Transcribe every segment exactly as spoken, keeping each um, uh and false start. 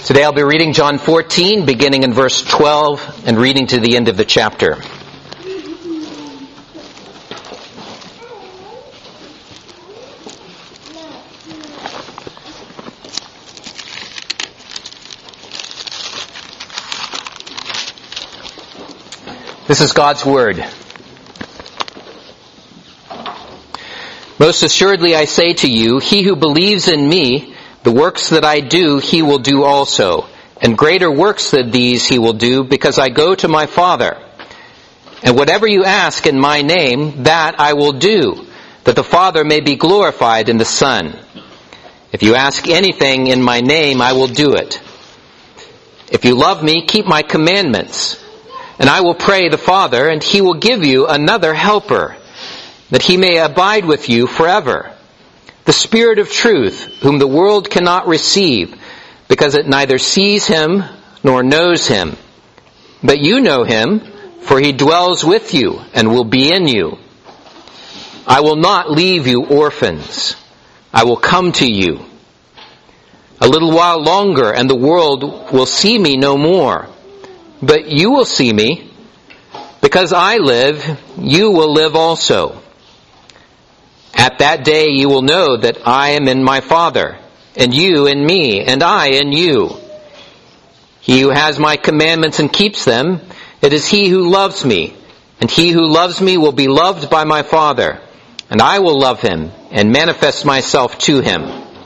Today I'll be reading John fourteen, beginning in verse twelve, and reading to the end of the chapter. This is God's Word. Most assuredly I say to you, he who believes in me, the works that I do, he will do also. And greater works than these he will do, because I go to my Father. And whatever you ask in my name, that I will do, that the Father may be glorified in the Son. If you ask anything in my name, I will do it. If you love me, keep my commandments. And I will pray the Father, and he will give you another helper, that he may abide with you forever. The Spirit of truth, whom the world cannot receive, because it neither sees him nor knows him. But you know him, for he dwells with you and will be in you. I will not leave you orphans. I will come to you. A little while longer, and the world will see me no more. But you will see me. Because I live, you will live also. At that day you will know that I am in my Father, and you in me, and I in you. He who has my commandments and keeps them, it is he who loves me. And he who loves me will be loved by my Father, and I will love him, and manifest myself to him.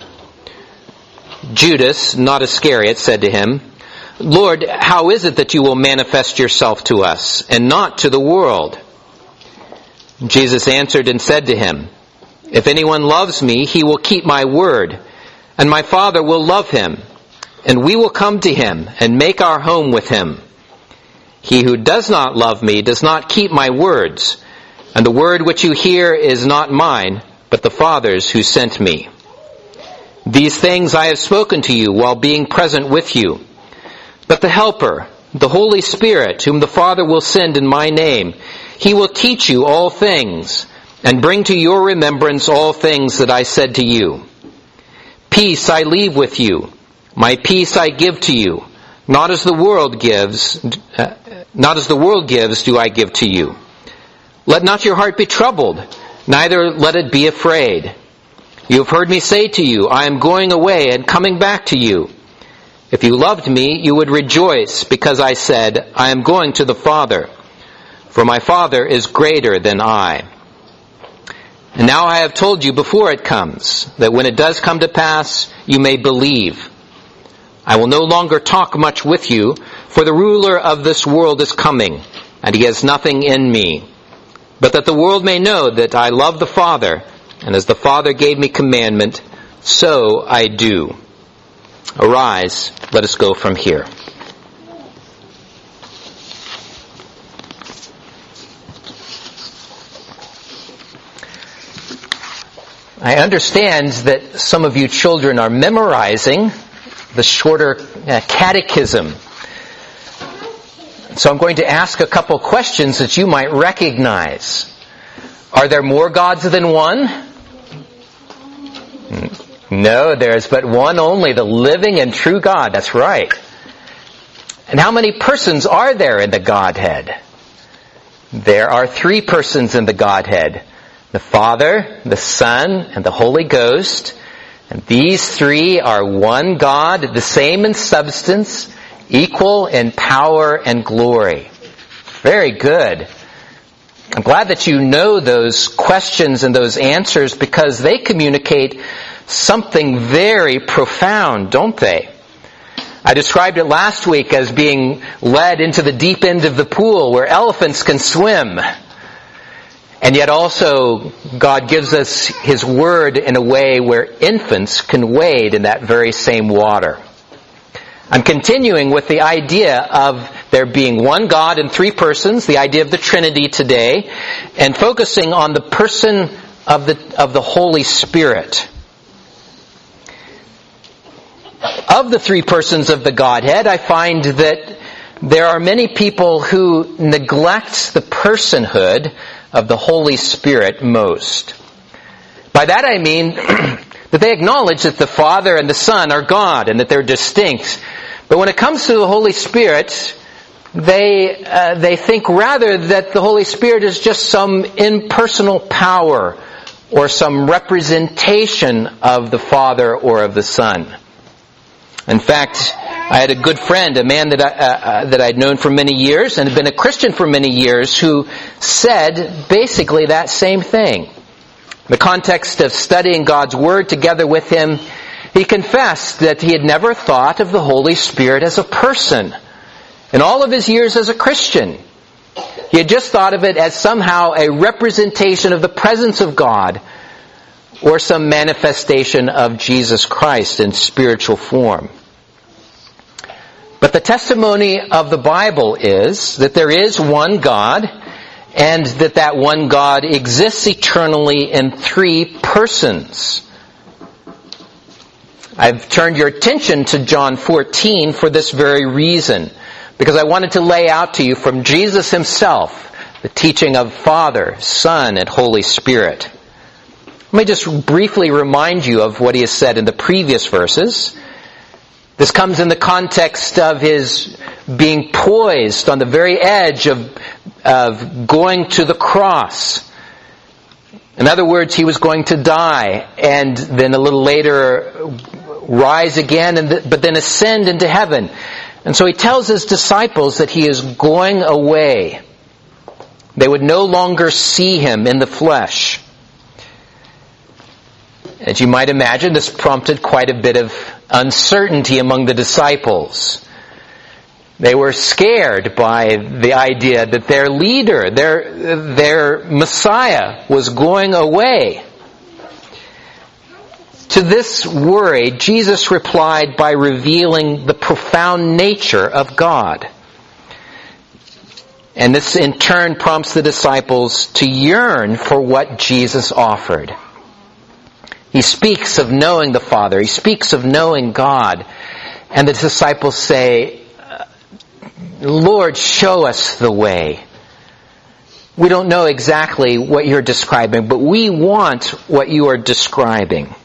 Judas, not Iscariot, said to him, Lord, how is it that you will manifest yourself to us, and not to the world? Jesus answered and said to him, If anyone loves me, he will keep my word, and my Father will love him, and we will come to him and make our home with him. He who does not love me does not keep my words, and the word which you hear is not mine, but the Father's who sent me. These things I have spoken to you while being present with you. But the Helper, the Holy Spirit, whom the Father will send in my name, he will teach you all things, and bring to your remembrance all things that I said to you. Peace I leave with you, my peace I give to you. Not as the world gives, uh, not as the world gives do I give to you. Let not your heart be troubled, neither let it be afraid. You have heard me say to you, I am going away and coming back to you. If you loved me, you would rejoice, because I said, I am going to the Father, for my Father is greater than I. And now I have told you before it comes, that when it does come to pass, you may believe. I will no longer talk much with you, for the ruler of this world is coming, and he has nothing in me. But that the world may know that I love the Father, and as the Father gave me commandment, so I do. Arise, let us go from here. I understand that some of you children are memorizing the shorter uh, catechism. So I'm going to ask a couple questions that you might recognize. Are there more gods than one? No, there is but one only, the living and true God. That's right. And how many persons are there in the Godhead? There are three persons in the Godhead. The Father, the Son, and the Holy Ghost. And these three are one God, the same in substance, equal in power and glory. Very good. I'm glad that you know those questions and those answers, because they communicate something very profound, don't they? I described it last week as being led into the deep end of the pool where elephants can swim. And yet also, God gives us His Word in a way where infants can wade in that very same water. I'm continuing with the idea of there being one God in three persons, the idea of the Trinity today, and focusing on the person of the, of the Holy Spirit. Of the three persons of the Godhead, I find that there are many people who neglect the personhood of the Holy Spirit most. By that I mean that they acknowledge that the Father and the Son are God and that they're distinct, But when it comes to the Holy Spirit, they uh, they think rather that the Holy Spirit is just some impersonal power or some representation of the Father or of the Son. In fact, I had a good friend, a man that I, uh, that I'd known for many years and had been a Christian for many years, who said basically that same thing. In the context of studying God's Word together with him, he confessed that he had never thought of the Holy Spirit as a person in all of his years as a Christian. He had just thought of it as somehow a representation of the presence of God or some manifestation of Jesus Christ in spiritual form. But the testimony of the Bible is that there is one God, and that that one God exists eternally in three persons. I've turned your attention to John fourteen for this very reason, because I wanted to lay out to you from Jesus himself the teaching of Father, Son, and Holy Spirit. Let me just briefly remind you of what he has said in the previous verses. This comes in the context of his being poised on the very edge of, of going to the cross. In other words, he was going to die and then a little later rise again, and th- but then ascend into heaven. And so he tells his disciples that he is going away. They would no longer see him in the flesh. As you might imagine, this prompted quite a bit of uncertainty among the disciples. They were scared by the idea that their leader, their, their Messiah, was going away. To this worry, Jesus replied by revealing the profound nature of God. And this in turn prompts the disciples to yearn for what Jesus offered. He speaks of knowing the Father. He speaks of knowing God. And the disciples say, Lord, show us the way. We don't know exactly what you're describing, but we want what you are describing.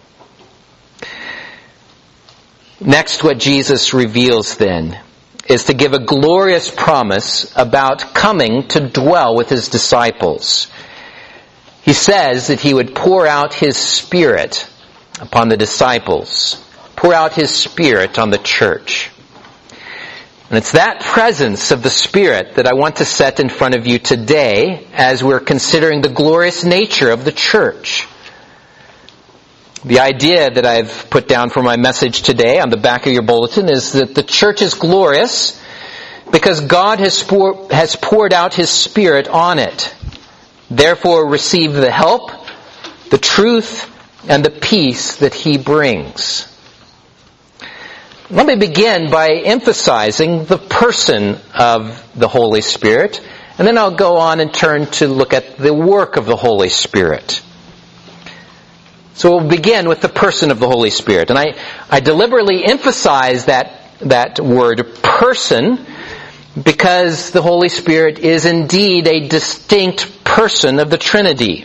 Next, what Jesus reveals then is to give a glorious promise about coming to dwell with his disciples. He says that he would pour out his Spirit upon the disciples, pour out his Spirit on the church. And it's that presence of the Spirit that I want to set in front of you today as we're considering the glorious nature of the church. The idea that I've put down for my message today on the back of your bulletin is that the church is glorious because God has pour, has poured out his Spirit on it. Therefore, receive the help, the truth, and the peace that he brings. Let me begin by emphasizing the person of the Holy Spirit, and then I'll go on and turn to look at the work of the Holy Spirit. So we'll begin with the person of the Holy Spirit. And I, I deliberately emphasize that, that word person because the Holy Spirit is indeed a distinct person of the Trinity.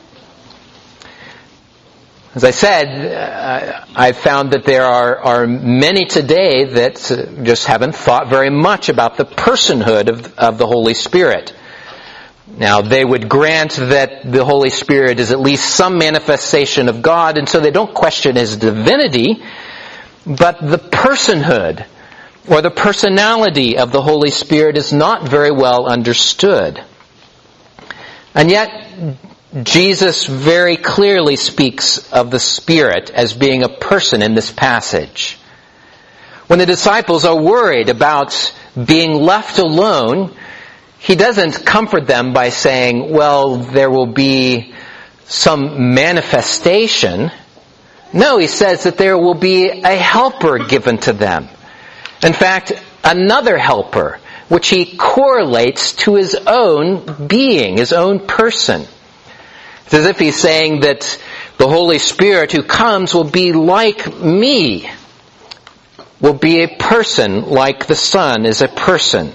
As I said, uh, I've found that there are, are many today that uh, just haven't thought very much about the personhood of, of the Holy Spirit. Now, they would grant that the Holy Spirit is at least some manifestation of God, and so they don't question his divinity, but the personhood or the personality of the Holy Spirit is not very well understood. And yet, Jesus very clearly speaks of the Spirit as being a person in this passage. When the disciples are worried about being left alone, he doesn't comfort them by saying, well, there will be some manifestation. No, he says that there will be a helper given to them. In fact, another helper, which he correlates to his own being, his own person. It's as if he's saying that the Holy Spirit who comes will be like me, will be a person like the Son is a person.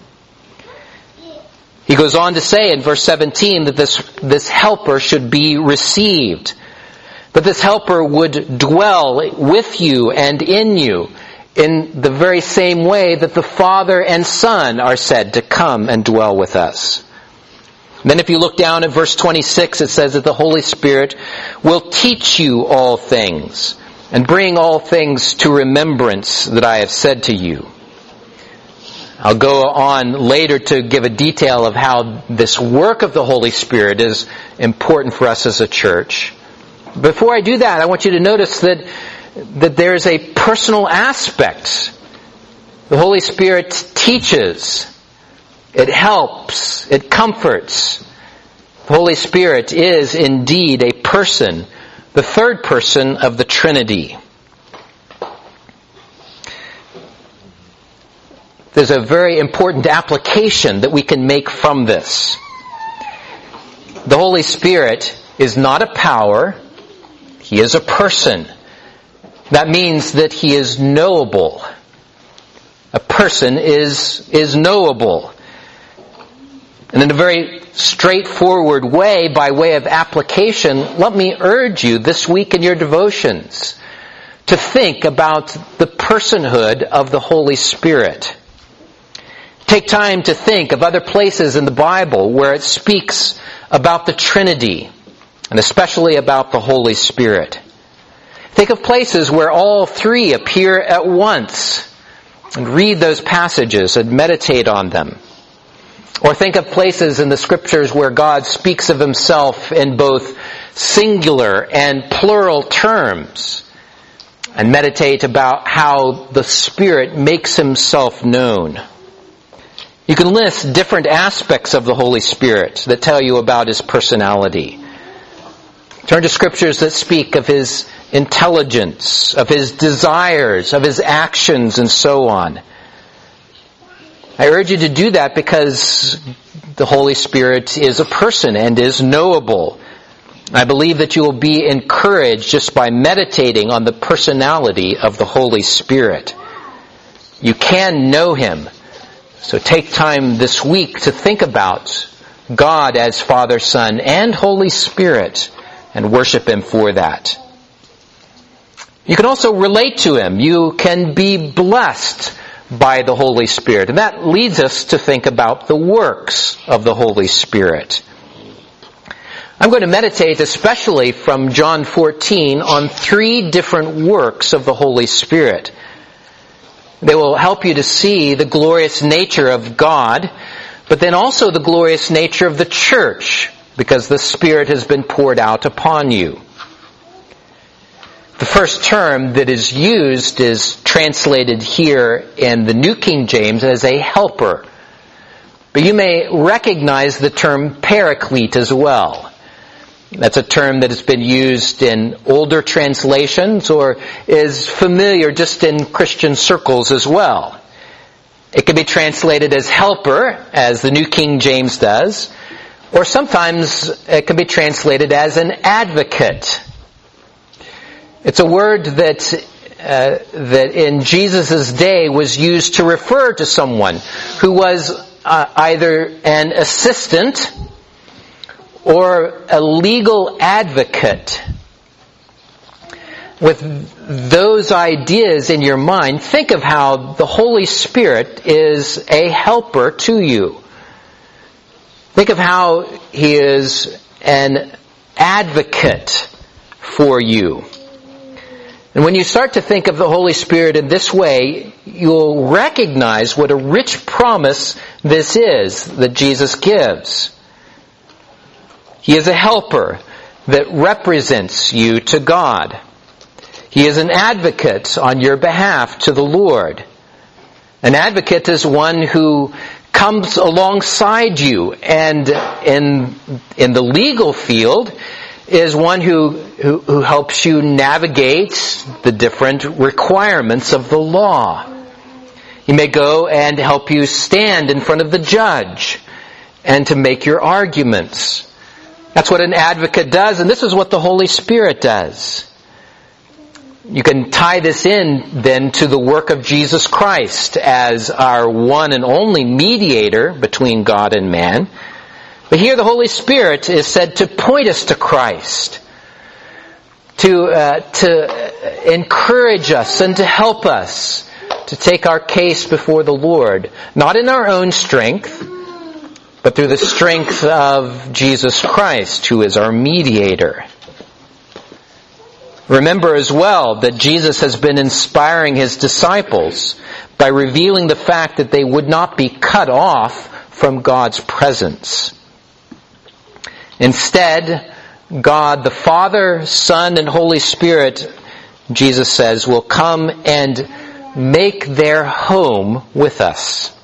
He goes on to say in verse seventeen that this, this helper should be received. But this helper would dwell with you and in you. in the very same way that the Father and Son are said to come and dwell with us. Then if you look down at verse twenty-six, it says that the Holy Spirit will teach you all things and bring all things to remembrance that I have said to you. I'll go on later to give a detail of how this work of the Holy Spirit is important for us as a church. Before I do that, I want you to notice that, that there is a personal aspect. The Holy Spirit teaches. It helps. It comforts. The Holy Spirit is indeed a person, the third person of the Trinity. There's a very important application that we can make from this. The Holy Spirit is not a power. He is a person. That means that He is knowable. A person is, is knowable. And in a very straightforward way, by way of application, let me urge you this week in your devotions to think about the personhood of the Holy Spirit. Take time to think of other places in the Bible where it speaks about the Trinity, and especially about the Holy Spirit. Think of places where all three appear at once, and read those passages and meditate on them. Or think of places in the Scriptures where God speaks of Himself in both singular and plural terms, and meditate about how the Spirit makes Himself known. You can list different aspects of the Holy Spirit that tell you about His personality. Turn to Scriptures that speak of His intelligence, of His desires, of His actions, and so on. I urge you to do that because the Holy Spirit is a person and is knowable. I believe that you will be encouraged just by meditating on the personality of the Holy Spirit. You can know Him. So take time this week to think about God as Father, Son, and Holy Spirit and worship Him for that. You can also relate to Him. You can be blessed by the Holy Spirit. And that leads us to think about the works of the Holy Spirit. I'm going to meditate especially from John fourteen on three different works of the Holy Spirit. They will help you to see the glorious nature of God, but then also the glorious nature of the church, because the Spirit has been poured out upon you. The first term that is used is translated here in the New King James as a helper. But you may recognize the term paraclete as well. That's a term that has been used in older translations or is familiar just in Christian circles as well. It can be translated as helper, as the New King James does, or sometimes it can be translated as an advocate. It's a word that uh, that in Jesus' day was used to refer to someone who was uh, either an assistant or a legal advocate. With those ideas in your mind, think of how the Holy Spirit is a helper to you. Think of how He is an advocate for you. And when you start to think of the Holy Spirit in this way, you'll recognize what a rich promise this is that Jesus gives. He is a helper that represents you to God. He is an advocate on your behalf to the Lord. An advocate is one who comes alongside you, and in in the legal field is one who, who, who helps you navigate the different requirements of the law. He may go and help you stand in front of the judge and to make your arguments. That's what an advocate does, and this is what the Holy Spirit does. You can tie this in then to the work of Jesus Christ as our one and only mediator between God and man. But here the Holy Spirit is said to point us to Christ, to uh, to encourage us and to help us to take our case before the Lord, not in our own strength, but through the strength of Jesus Christ, who is our mediator. Remember as well that Jesus has been inspiring his disciples by revealing the fact that they would not be cut off from God's presence. Instead, God the Father, Son, and Holy Spirit, Jesus says, will come and make their home with us.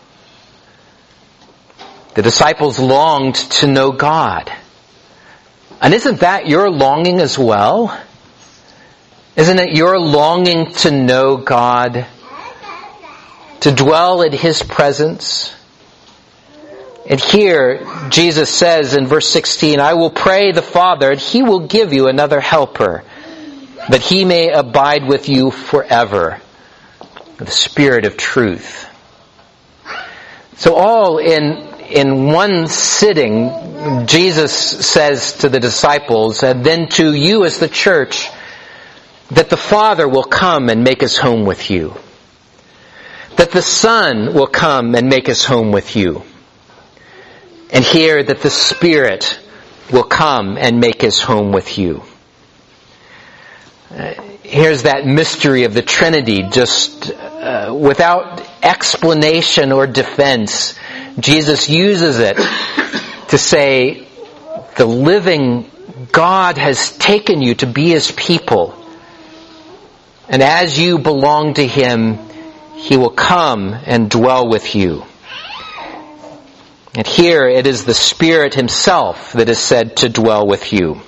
The disciples longed to know God. And isn't that your longing as well? Isn't it your longing to know God? To dwell in his presence? And here, Jesus says in verse sixteen, I will pray the Father, and he will give you another helper, that he may abide with you forever, the Spirit of truth. So all in, in one sitting, Jesus says to the disciples, and then to you as the church, that the Father will come and make his home with you. That the Son will come and make his home with you. And here that the Spirit will come and make his home with you. Uh, here's that mystery of the Trinity, just uh, without explanation or defense. Jesus uses it to say, the living God has taken you to be his people. And as you belong to him, he will come and dwell with you. And here it is the Spirit himself that is said to dwell with you.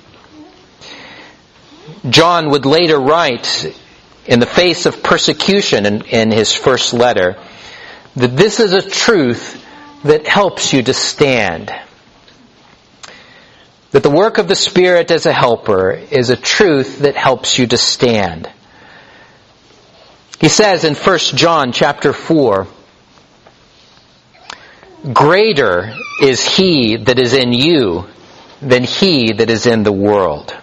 John would later write, in the face of persecution in, in his first letter, that this is a truth that helps you to stand. That the work of the Spirit as a helper is a truth that helps you to stand. He says in First John chapter four, greater is he that is in you than he that is in the world.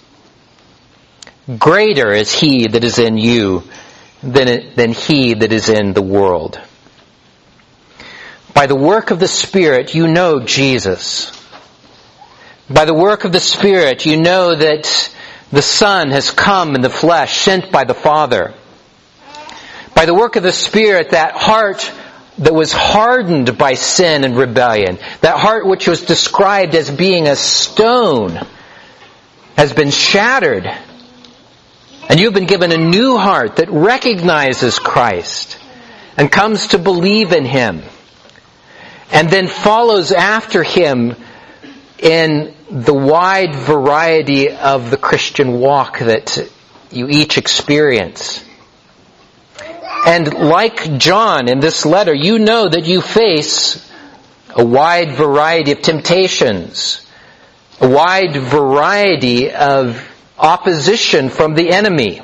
Greater is he that is in you than, than he that is in the world. By the work of the Spirit, you know Jesus. By the work of the Spirit, you know that the Son has come in the flesh, sent by the Father. By the work of the Spirit, that heart that was hardened by sin and rebellion, that heart which was described as being a stone, has been shattered. And you've been given a new heart that recognizes Christ and comes to believe in him, and then follows after him in the wide variety of the Christian walk that you each experience. And like John in this letter, you know that you face a wide variety of temptations, a wide variety of opposition from the enemy.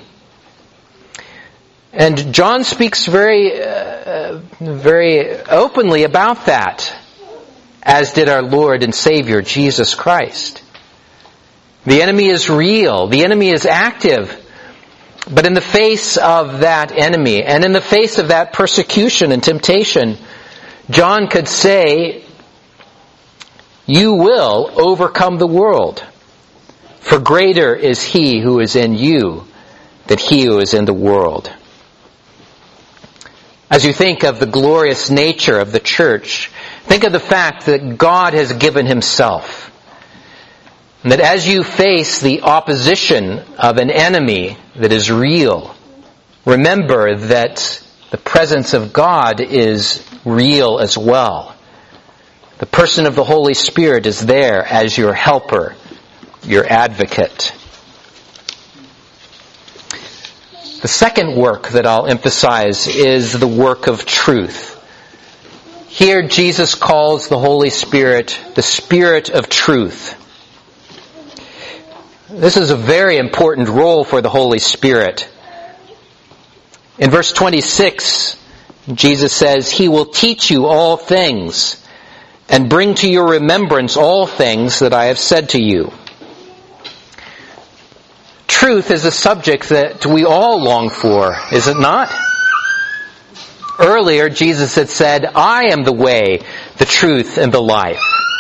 And John speaks very, uh, very openly about that, as did our Lord and Savior, Jesus Christ. The enemy is real. The enemy is active. But in the face of that enemy, and in the face of that persecution and temptation, John could say, you will overcome the world. For greater is he who is in you than he who is in the world. As you think of the glorious nature of the church, think of the fact that God has given himself. And that as you face the opposition of an enemy that is real, remember that the presence of God is real as well. The person of the Holy Spirit is there as your helper, your advocate. The second work that I'll emphasize is the work of truth. Here Jesus calls the Holy Spirit the Spirit of truth. This is a very important role for the Holy Spirit. In verse twenty-six, Jesus says, he will teach you all things and bring to your remembrance all things that I have said to you. Truth is a subject that we all long for, is it not? Earlier, Jesus had said, I am the way, the truth, and the life.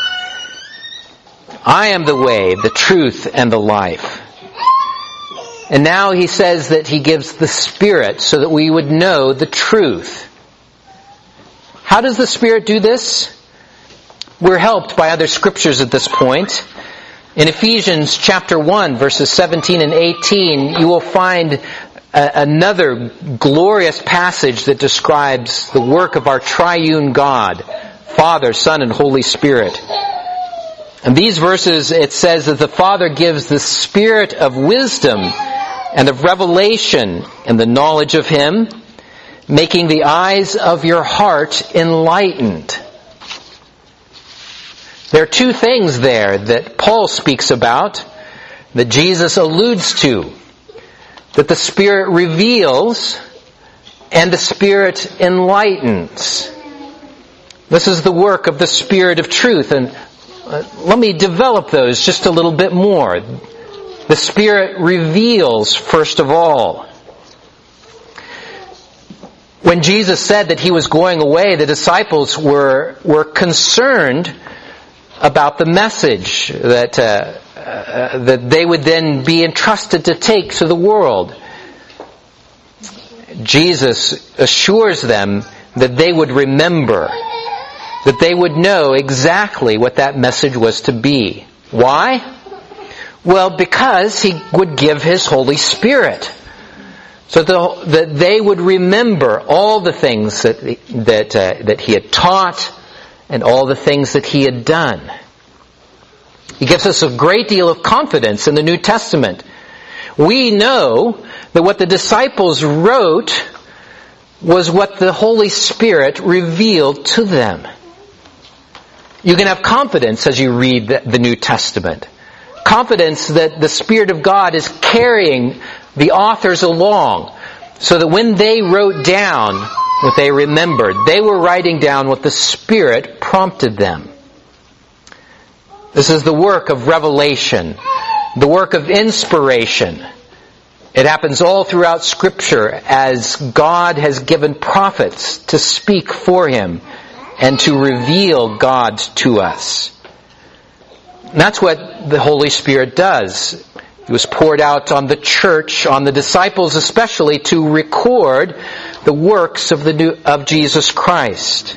I am the way, the truth, and the life. And now he says that he gives the Spirit so that we would know the truth. How does the Spirit do this? We're helped by other scriptures at this point. In Ephesians chapter one, verses seventeen and eighteen, you will find a, another glorious passage that describes the work of our triune God, Father, Son, and Holy Spirit. In these verses, it says that the Father gives the Spirit of wisdom and of revelation and the knowledge of Him, making the eyes of your heart enlightened. There are two things there that Paul speaks about, that Jesus alludes to, that the Spirit reveals and the Spirit enlightens. This is the work of the Spirit of truth, and uh, let me develop those just a little bit more. The Spirit reveals, first of all. When Jesus said that He was going away, the disciples were, were concerned about the message that uh, uh, that they would then be entrusted to take to the world. Jesus assures them that they would remember, that they would know exactly what that message was to be. Why? Well, because He would give His Holy Spirit, so the, that they would remember all the things that that uh, that He had taught, and all the things that He had done. He gives us a great deal of confidence in the New Testament. We know that what the disciples wrote was what the Holy Spirit revealed to them. You can have confidence as you read the New Testament. Confidence that the Spirit of God is carrying the authors along, so that when they wrote down what they remembered, they were writing down what the Spirit prompted them. This is the work of revelation, the work of inspiration. It happens all throughout Scripture as God has given prophets to speak for Him and to reveal God to us. And that's what the Holy Spirit does. It was poured out on the church, on the disciples especially, to record the works of the new, of Jesus Christ.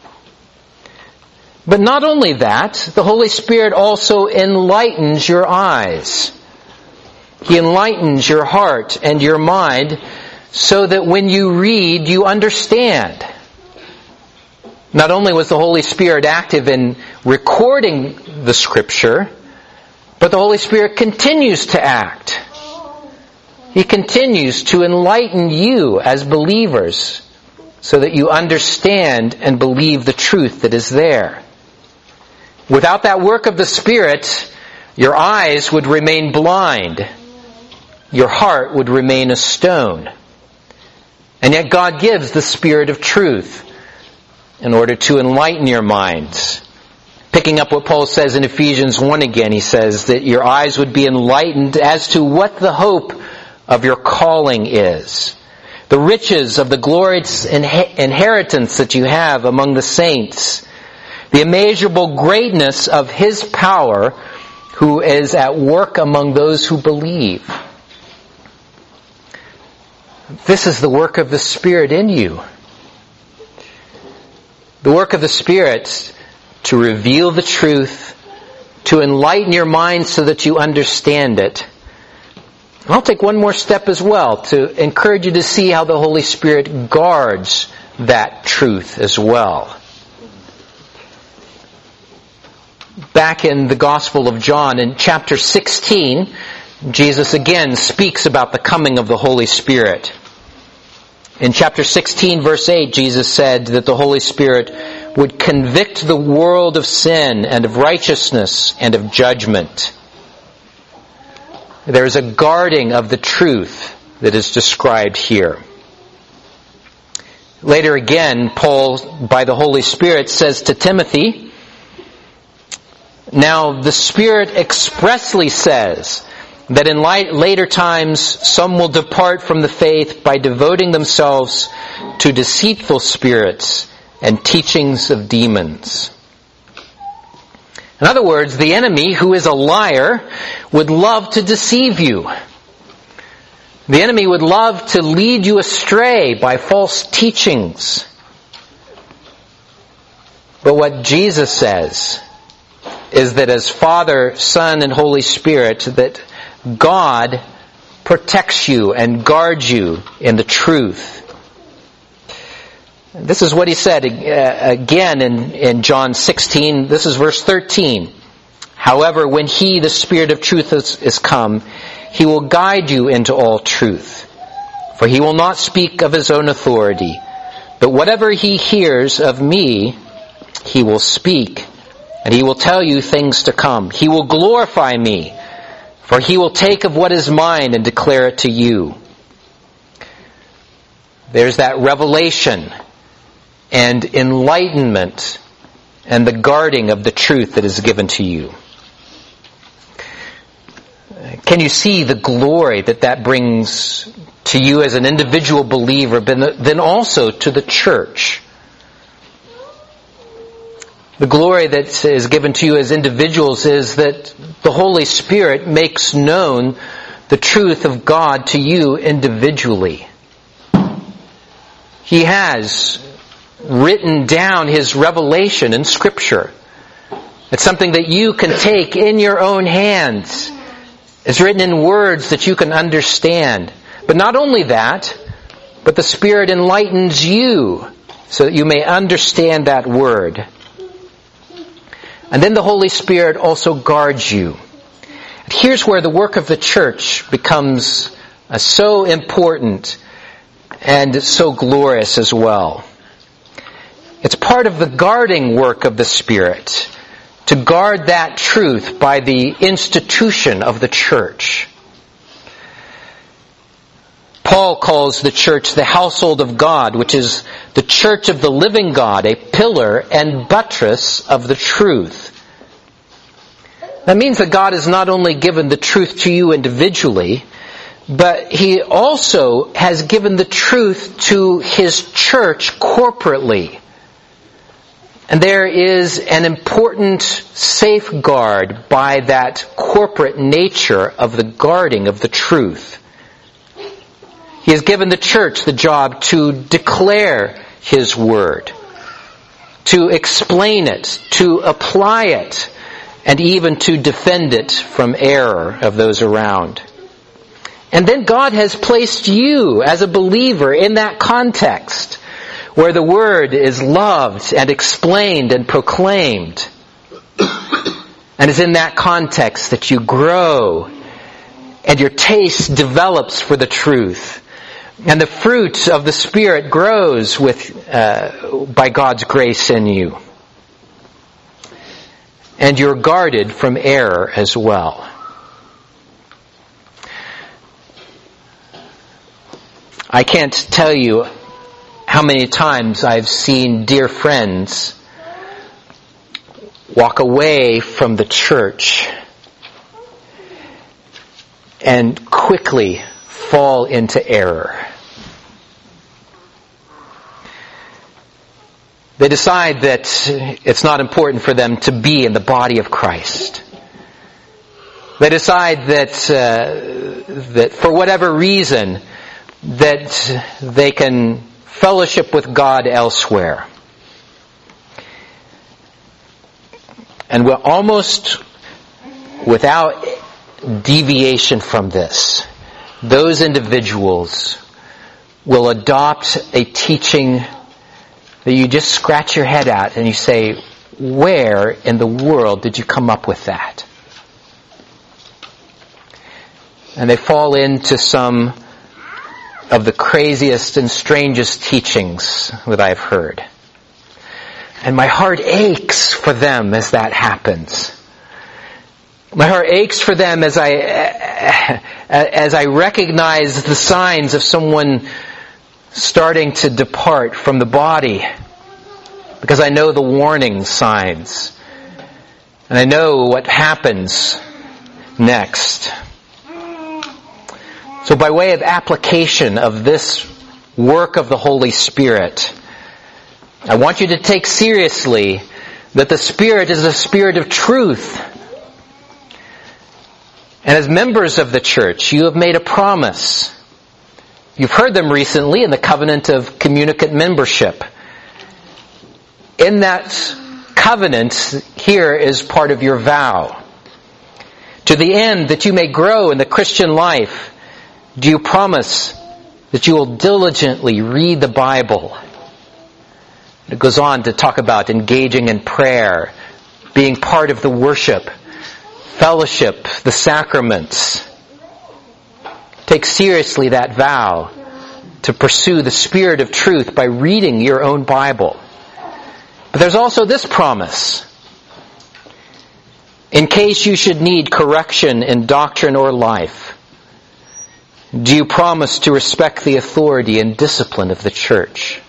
But not only that, the Holy Spirit also enlightens your eyes. He enlightens your heart and your mind so that when you read, you understand. Not only was the Holy Spirit active in recording the Scripture, but the Holy Spirit continues to act. He continues to enlighten you as believers so that you understand and believe the truth that is there. Without that work of the Spirit, your eyes would remain blind. Your heart would remain a stone. And yet God gives the Spirit of truth in order to enlighten your minds. Picking up what Paul says in Ephesians one again, he says that your eyes would be enlightened as to what the hope of your calling is. The riches of the glorious inheritance that you have among the saints. The immeasurable greatness of His power who is at work among those who believe. This is the work of the Spirit in you. The work of the Spirit to reveal the truth, to enlighten your mind so that you understand it. I'll take one more step as well to encourage you to see how the Holy Spirit guards that truth as well. Back in the Gospel of John, in chapter sixteen, Jesus again speaks about the coming of the Holy Spirit. In chapter sixteen, verse eight, Jesus said that the Holy Spirit would convict the world of sin and of righteousness and of judgment. There is a guarding of the truth that is described here. Later again, Paul, by the Holy Spirit, says to Timothy, "Now the Spirit expressly says that in light, later times some will depart from the faith by devoting themselves to deceitful spirits and teachings of demons. In other words, the enemy, who is a liar, would love to deceive you. The enemy would love to lead you astray by false teachings. But what Jesus says is that as Father, Son, and Holy Spirit, that God protects you and guards you in the truth. This is what he said uh, again in, in John sixteen. This is verse thirteen. However, when he, the Spirit of truth, is, is come, he will guide you into all truth. For he will not speak of his own authority, but whatever he hears of me, he will speak, and he will tell you things to come. He will glorify me, for he will take of what is mine and declare it to you. There's that revelation and enlightenment and the guarding of the truth that is given to you. Can you see the glory that that brings to you as an individual believer, but then also to the church? The glory that is given to you as individuals is that the Holy Spirit makes known the truth of God to you individually. He has written down His revelation in Scripture. It's something that you can take in your own hands. It's written in words that you can understand. But not only that, but the Spirit enlightens you so that you may understand that word. And then the Holy Spirit also guards you. Here's where the work of the church becomes uh, so important and so glorious as well. It's part of the guarding work of the Spirit to guard that truth by the institution of the church. Paul calls the church the household of God, which is the church of the living God, a pillar and buttress of the truth. That means that God has not only given the truth to you individually, but He also has given the truth to His church corporately. And there is an important safeguard by that corporate nature of the guarding of the truth. He has given the church the job to declare His word, to explain it, to apply it, and even to defend it from error of those around. And then God has placed you as a believer in that context, where the word is loved and explained and proclaimed. And it's in that context that you grow and your taste develops for the truth. And the fruit of the Spirit grows with uh, by God's grace in you. And you're guarded from error as well. I can't tell you how many times I've seen dear friends walk away from the church and quickly fall into error. They decide that it's not important for them to be in the body of Christ. They decide that uh, that for whatever reason that they can fellowship with God elsewhere. And we're almost without deviation from this, those individuals will adopt a teaching that you just scratch your head at and you say, where in the world did you come up with that? And they fall into some of the craziest and strangest teachings that I've heard. And my heart aches for them as that happens. My heart aches for them as I as I recognize the signs of someone starting to depart from the body, because I know the warning signs. And I know what happens next. So by way of application of this work of the Holy Spirit, I want you to take seriously that the Spirit is a Spirit of truth. And as members of the church, you have made a promise. You've heard them recently in the covenant of communicant membership. In that covenant, here is part of your vow. To the end that you may grow in the Christian life, do you promise that you will diligently read the Bible? It goes on to talk about engaging in prayer, being part of the worship, fellowship, the sacraments. Take seriously that vow to pursue the Spirit of truth by reading your own Bible. But there's also this promise. In case you should need correction in doctrine or life, do you promise to respect the authority and discipline of the church?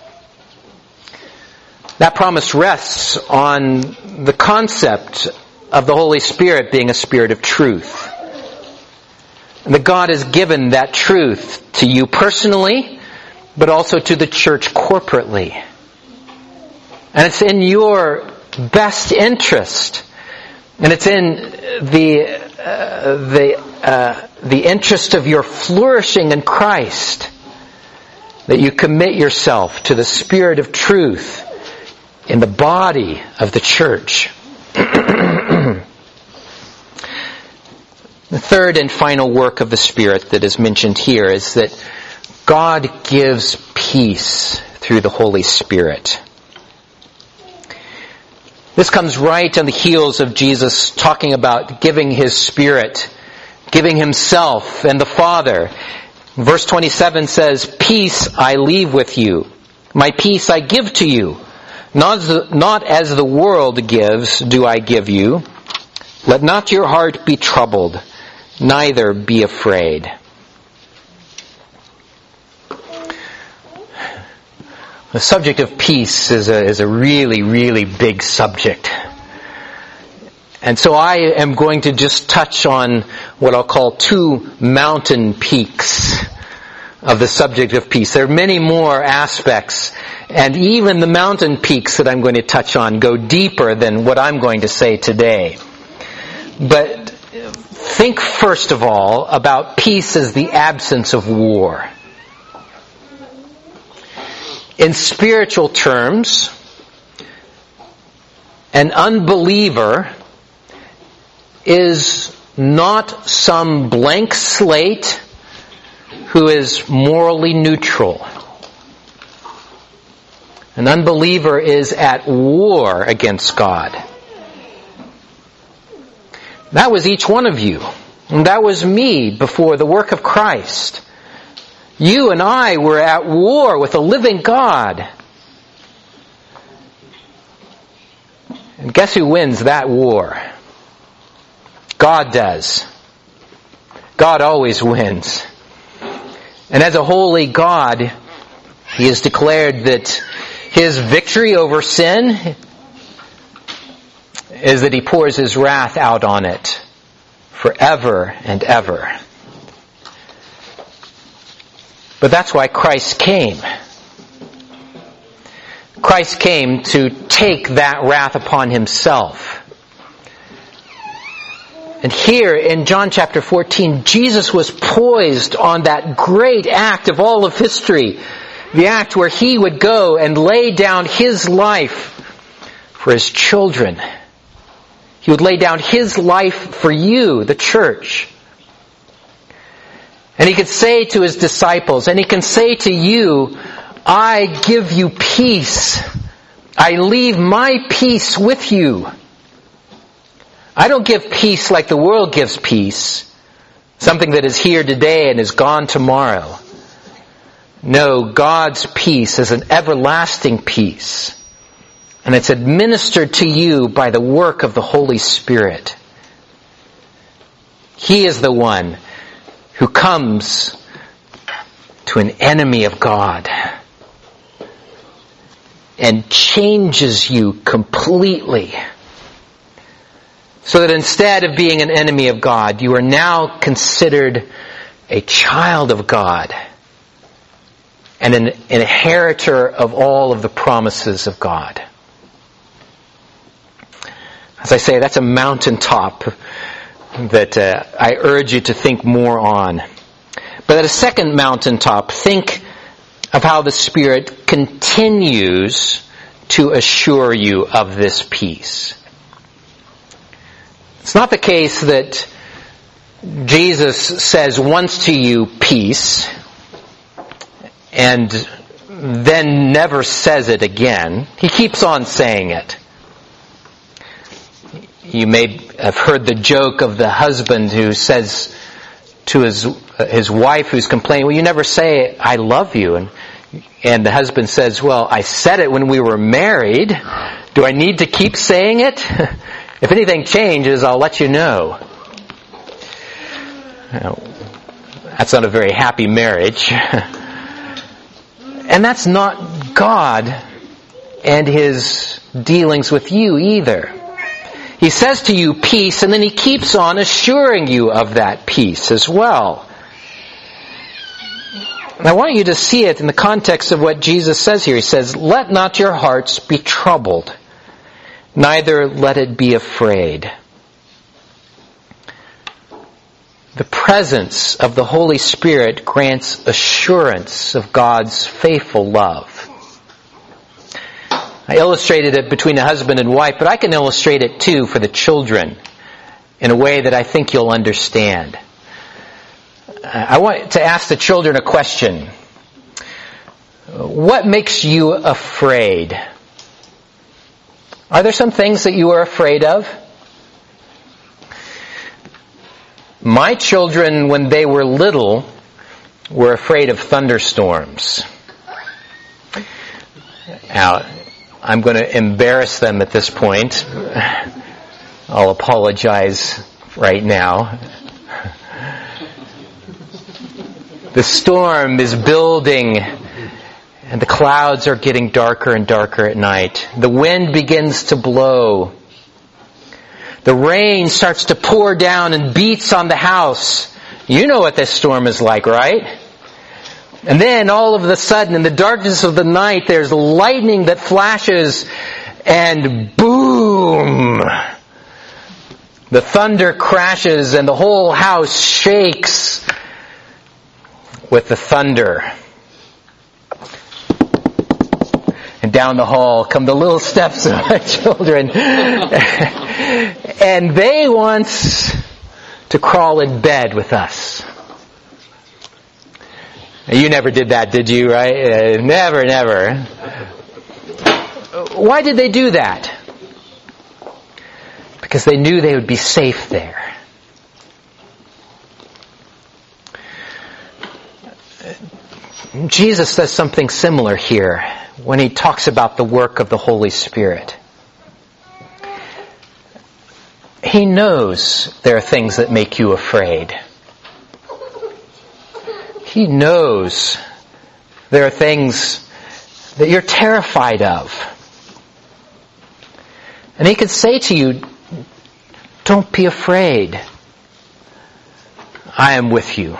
That promise rests on the concept of the Holy Spirit being a Spirit of truth. And that God has given that truth to you personally, but also to the church corporately. And it's in your best interest, and it's in the uh, the uh, the interest of your flourishing in Christ that you commit yourself to the Spirit of truth in the body of the church. The third and final work of the Spirit that is mentioned here is that God gives peace through the Holy Spirit. This comes right on the heels of Jesus talking about giving His Spirit, giving Himself and the Father. Verse twenty-seven says, "Peace I leave with you. My peace I give to you. Not as, the, not as the world gives do I give you. Let not your heart be troubled, neither be afraid." The subject of peace is a, is a really, really big subject. And so I am going to just touch on what I'll call two mountain peaks of the subject of peace. There are many more aspects, and even the mountain peaks that I'm going to touch on go deeper than what I'm going to say today. But think first of all about peace as the absence of war. In spiritual terms, an unbeliever is not some blank slate who is morally neutral. An unbeliever is at war against God. That was each one of you. And that was me before the work of Christ. You and I were at war with a living God. And guess who wins that war? God does. God always wins. And as a holy God, He has declared that His victory over sin is that He pours His wrath out on it forever and ever. But that's why Christ came. Christ came to take that wrath upon Himself. And here in John chapter fourteen, Jesus was poised on that great act of all of history. The act where He would go and lay down His life for His children. He would lay down His life for you, the church. And He could say to His disciples, and He can say to you, I give you peace. I leave my peace with you. I don't give peace like the world gives peace. Something that is here today and is gone tomorrow. No, God's peace is an everlasting peace. And it's administered to you by the work of the Holy Spirit. He is the one who comes to an enemy of God and changes you completely. So that instead of being an enemy of God, you are now considered a child of God, and an inheritor of all of the promises of God. As I say, that's a mountaintop that uh, I urge you to think more on. But at a second mountaintop, think of how the Spirit continues to assure you of this peace. It's not the case that Jesus says once to you, peace, and then never says it again. He keeps on saying it. You may have heard the joke of the husband who says to his his wife who's complaining, well, you never say, I love you. And, and the husband says, well, I said it when we were married. Do I need to keep saying it? If anything changes, I'll let you know. Now, that's not a very happy marriage. And that's not God and His dealings with you either. He says to you peace, and then He keeps on assuring you of that peace as well. And I want you to see it in the context of what Jesus says here. He says, let not your hearts be troubled, neither let it be afraid. The presence of the Holy Spirit grants assurance of God's faithful love. I illustrated it between a husband and wife, but I can illustrate it too for the children in a way that I think you'll understand. I want to ask the children a question. What makes you afraid? Are there some things that you are afraid of? My children, when they were little, were afraid of thunderstorms. Now, I'm going to embarrass them at this point. I'll apologize right now. The storm is building, and the clouds are getting darker and darker at night. The wind begins to blow. The rain starts to pour down and beats on the house. You know what this storm is like, right? And then all of a sudden, in the darkness of the night, there's lightning that flashes, and boom! The thunder crashes, and the whole house shakes with the thunder. And down the hall come the little steps of my children. And they want to crawl in bed with us. You never did that, did you, right? Uh, never, never. Why did they do that? Because they knew they would be safe there. Jesus says something similar here when He talks about the work of the Holy Spirit. He knows there are things that make you afraid. He knows there are things that you're terrified of. And He could say to you, don't be afraid. I am with you.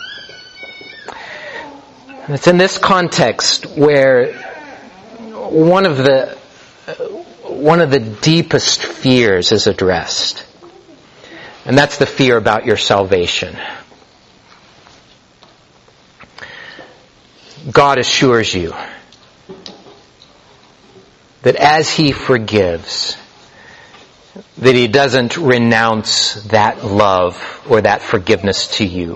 And it's in this context where one of the one of the deepest fears is addressed. And that's the fear about your salvation. God assures you that as He forgives, that He doesn't renounce that love or that forgiveness to you.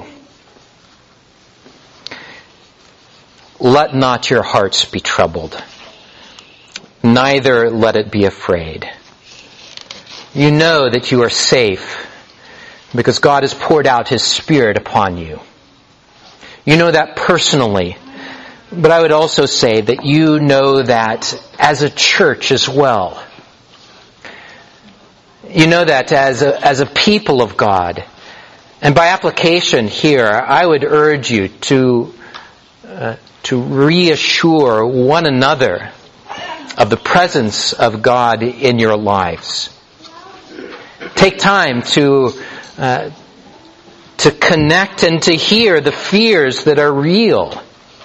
Let not your hearts be troubled, neither let it be afraid. You know that you are safe because God has poured out His Spirit upon you. You know that personally. But I would also say that you know that as a church as well. You know that as a, as a people of God. And by application here, I would urge you to, uh, to reassure one another of the presence of God in your lives. Take time to, uh, to connect and to hear the fears that are real.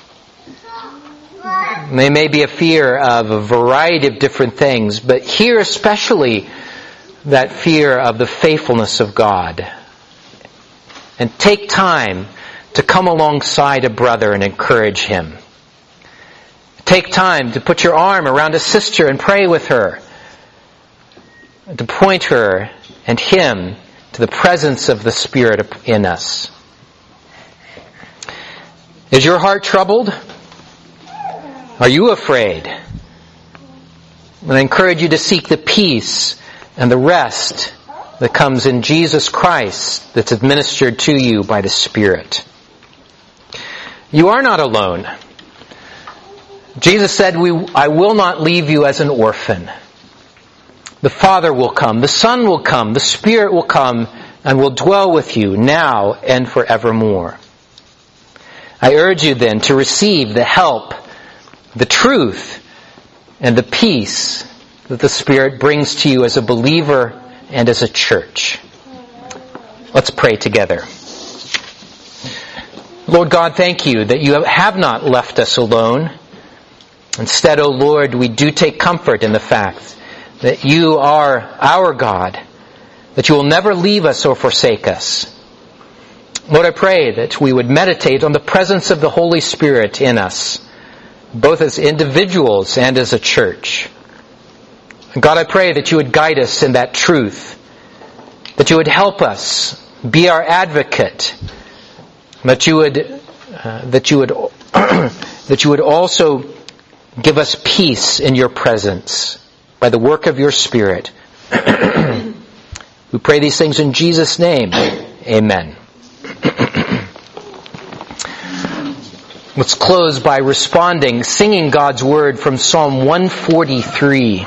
They may be a fear of a variety of different things, but here especially that fear of the faithfulness of God. And take time to come alongside a brother and encourage him. Take time to put your arm around a sister and pray with her. To point her and him to the presence of the Spirit in us. Is your heart troubled? Are you afraid? And I encourage you to seek the peace and the rest that comes in Jesus Christ that's administered to you by the Spirit. You are not alone. Jesus said, "We, I will not leave you as an orphan." The Father will come, the Son will come, the Spirit will come and will dwell with you now and forevermore. I urge you then to receive the help, the truth, and the peace that the Spirit brings to you as a believer and as a church. Let's pray together. Lord God, thank you that you have not left us alone. Instead, O Lord, we do take comfort in the fact that you are our God, that you will never leave us or forsake us. Lord, I pray that we would meditate on the presence of the Holy Spirit in us, both as individuals and as a church. God, I pray that you would guide us in that truth, that you would help us, be our advocate, that you would, uh, that you would, that you would also give us peace in your presence by the work of your Spirit. We pray these things in Jesus' name. Amen. Let's close by responding, singing God's Word from Psalm one forty-three.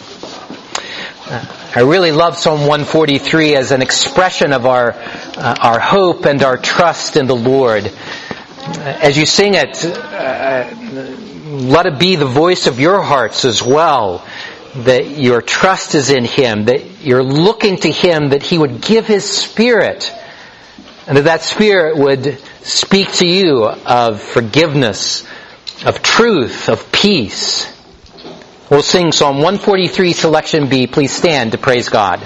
I really love Psalm one forty-three as an expression of our uh, our hope and our trust in the Lord. As you sing it, uh, let it be the voice of your hearts as well, that your trust is in Him, that you're looking to Him, that He would give His Spirit, and that that Spirit would speak to you of forgiveness, of truth, of peace. We'll sing Psalm one forty-three, selection B. Please stand to praise God.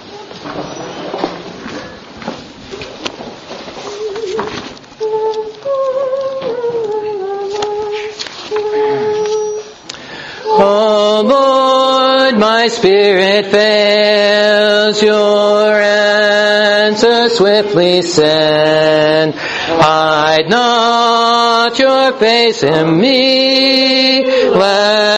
Oh Lord, my spirit fails, your answer swiftly send. Hide not your face in me, let